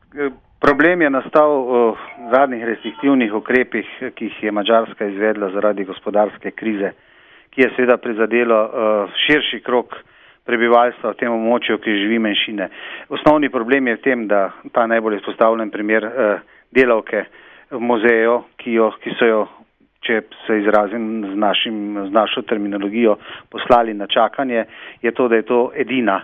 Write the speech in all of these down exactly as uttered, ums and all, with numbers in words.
problem je nastal v zadnjih restriktivnih ukrepih, ki jih je Madžarska izvedla zaradi gospodarske krize, ki je seveda prizadelo širši krog prebivalstva v tem območju, ki živi manjšine. Osnovni problem je v tem, da ta najbolj izpostavljen primer delavke v muzeju, ki, jo, ki so jo, če se izrazim z, našim, z našo terminologijo, poslali na čakanje, je to, da je to edina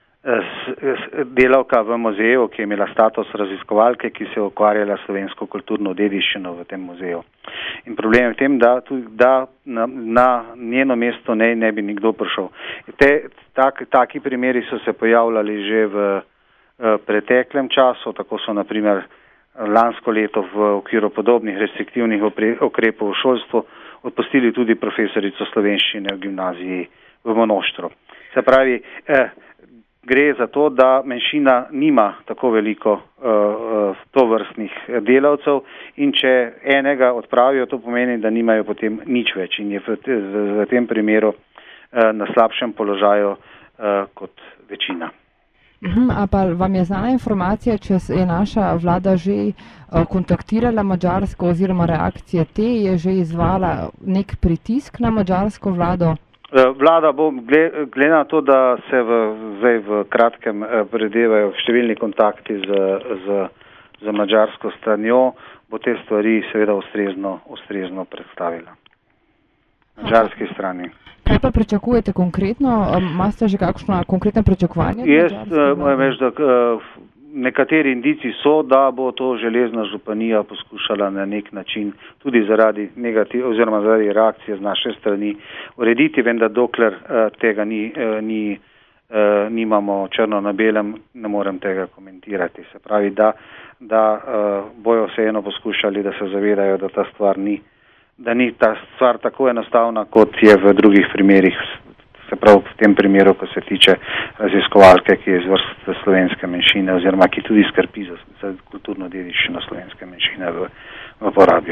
delavka v muzeju, ki je imela status raziskovalke, ki se je ukvarjala slovensko kulturno dediščino v tem muzeju. In problem je v tem, da, tudi, da na, na njeno mesto ne, ne bi nikdo prišel. Te, tak, taki primeri so se pojavljali že v uh, preteklem času, tako so na primer lansko leto v okviru podobnih restriktivnih ukrepov v šolstvu odpustili tudi profesorico slovenščine v gimnaziji v Monoštru. Se pravi, eh, gre za to, da manjšina nima tako veliko uh, tovrstnih delavcev in če enega odpravijo, to pomeni, da nimajo potem nič več in je v, v, v tem primeru uh, na slabšem položaju uh, kot večina. Uhum, a pa vam je znana informacija, če je naša vlada že uh, kontaktirala Madžarsko oziroma reakcije te, je že izvala nek pritisk na madžarsko vlado? Vlada bo, glede na to, da se v, zdaj v kratkem predevajo številni kontakti z, z, z madžarsko stranjo, bo te stvari seveda ustrezno, ustrezno predstavila. Madžarski strani. Kaj pa pričakujete konkretno? Imate že kakšno konkretno pričakovanje? Jaz moram reči, da nekateri indici so, da bo to železna županija poskušala na nek način tudi zaradi negativ oziroma zaradi reakcije z naše strani urediti, vendar dokler uh, tega ni, uh, ni, uh, nimamo črno na belem, ne morem tega komentirati. Se pravi, da, da uh, bojo vseeno poskušali, da se zavedajo, da ta stvar ni, da ni ta stvar tako enostavna, kot je v drugih primerih. Se pravi v tem primeru, ko se tiče raziskovalke, ki je iz vrst slovenske manjšine oziroma ki tudi skrbi za, za kulturno dediščino slovenske manjšine v, v porabi.